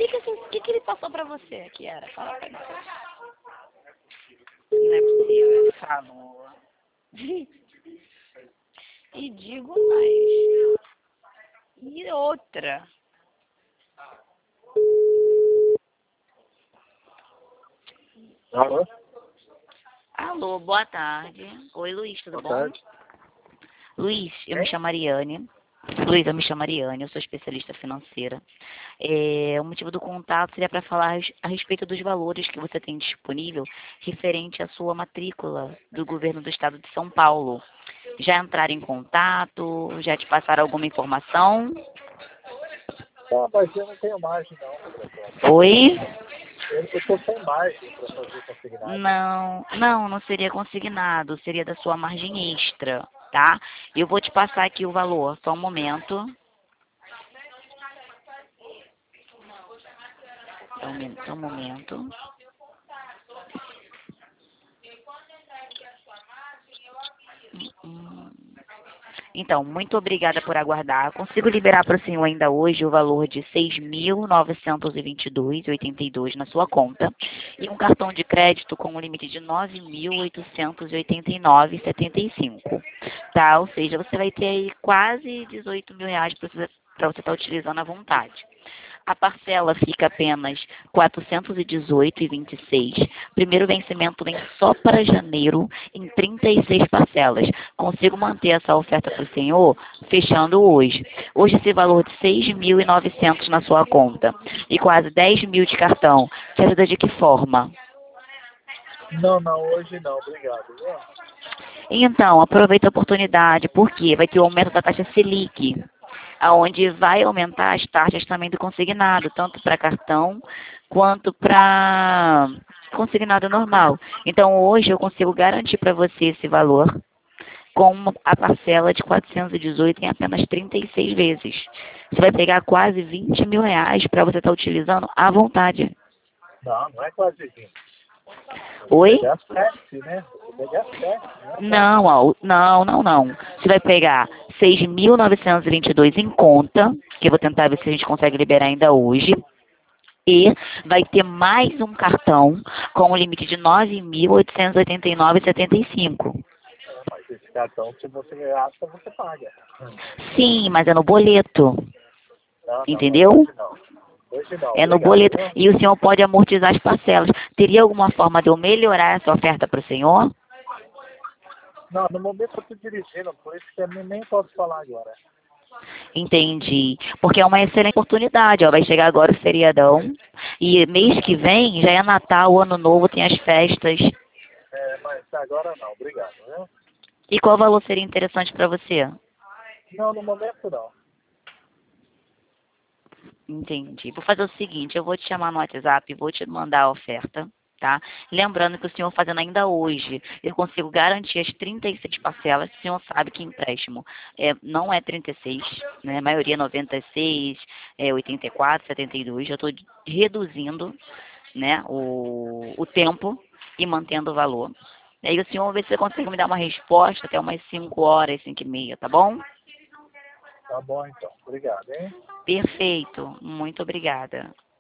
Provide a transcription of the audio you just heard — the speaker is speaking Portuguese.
que ele passou pra você que era? Fala pra mim. Não é possível. Falou. E digo mais. E outra. Alô? Alô, boa tarde. Oi, Luiz, tudo Boa bom? tarde. Luiz, eu me chamo Ariane. Luiz, eu me chamo Ariane, eu sou especialista financeira. O motivo do contato seria para falar a respeito dos valores que você tem disponível referente à sua matrícula do governo do estado de São Paulo. Já entraram em contato? Já te passaram alguma informação? Ah, mas eu não tenho margem, não, professor. Oi? Eu estou sem margem para fazer consignado. Não seria consignado, seria da sua margem extra, tá? Eu vou te passar aqui o valor, só um momento. Só um momento. Então, muito obrigada por aguardar. Consigo liberar para o senhor ainda hoje o valor de R$ 6.922,82 na sua conta e um cartão de crédito com um limite de R$ 9.889,75. Tá? Ou seja, você vai ter aí quase R$ 18.000 para você estar utilizando à vontade. A parcela fica apenas R$ 418,26. Primeiro vencimento vem só para janeiro, em 36 parcelas. Consigo manter essa oferta para o senhor, fechando hoje. Hoje esse valor de 6.900 na sua conta e quase 10.000 de cartão. Te ajuda de que forma? Não, hoje não, obrigado. Viu? Então, aproveita a oportunidade, porque vai ter o aumento da taxa Selic, aonde vai aumentar as taxas também do consignado, tanto para cartão quanto para consignado normal. Então, hoje eu consigo garantir para você esse valor com a parcela de 418 em apenas 36 vezes. Você vai pegar quase R$ 20.000 para você estar utilizando à vontade. Não é quase 20. Oi? Pegar 7, né? Pegar 7, né? Não. Você vai pegar 6.922 em conta, que eu vou tentar ver se a gente consegue liberar ainda hoje. E vai ter mais um cartão com um limite de R$ 9.889,75. Mas esse cartão, se você gasta, você paga. Sim, mas é no boleto. Não, Entendeu? hoje não. Hoje não, É no obrigado. boleto. Viu? E o senhor pode amortizar as parcelas. Teria alguma forma de eu melhorar essa oferta para o senhor? Não, no momento eu estou dirigindo, por isso que eu nem posso falar agora. Entendi. Porque é uma excelente oportunidade, ó. Vai chegar agora o feriadão. E mês que vem já é Natal, Ano Novo, tem as festas. Mas agora não, obrigado. Viu? E qual valor seria interessante para você? Não, no momento não. Entendi. Vou fazer o seguinte, eu vou te chamar no WhatsApp, vou te mandar a oferta, tá? Lembrando que o senhor fazendo ainda hoje, eu consigo garantir as 36 parcelas, o senhor sabe que empréstimo não é 36, né? A maioria é 96, 84, 72, eu estou reduzindo, né, o tempo e mantendo o valor. E aí o senhor vê se você consegue me dar uma resposta até umas 5 horas, 5h30, tá bom? Tá bom então, obrigado, hein? Perfeito, muito obrigada.